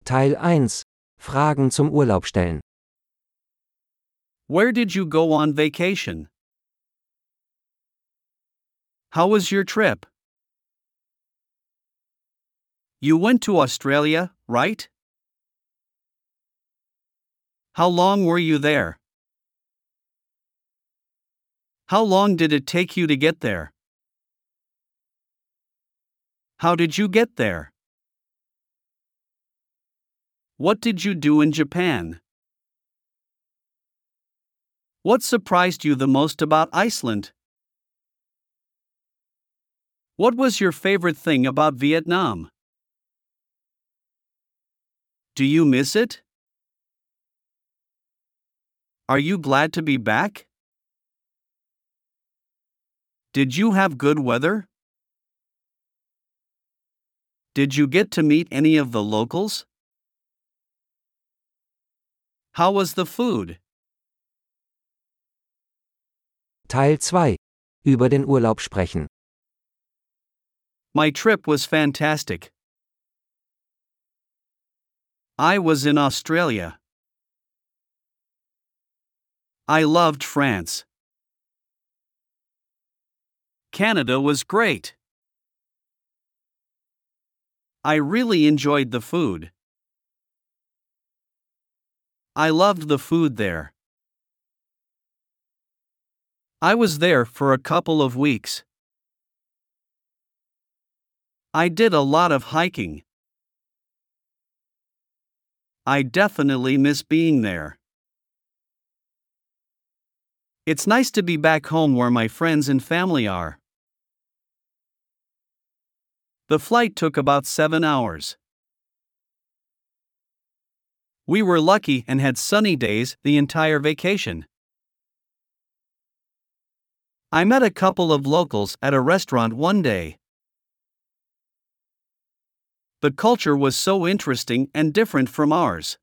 Teil 1. Fragen zum Urlaub stellen. Where did you go on vacation? How was your trip? You went to Australia, right? How long were you there? How long did it take you to get there? How did you get there? What did you do in Japan? What surprised you the most about Iceland? What was your favorite thing about Vietnam? Do you miss it? Are you glad to be back? Did you have good weather? Did you get to meet any of the locals? How was the food? Teil 2. Über den Urlaub sprechen. My trip was fantastic. I was in Australia. I loved France. Canada was great. I really enjoyed the food. I loved the food there. I was there for a couple of weeks. I did a lot of hiking. I definitely miss being there. It's nice to be back home where my friends and family are. The flight took about 7 hours. We were lucky and had sunny days the entire vacation. I met a couple of locals at a restaurant one day. The culture was so interesting and different from ours.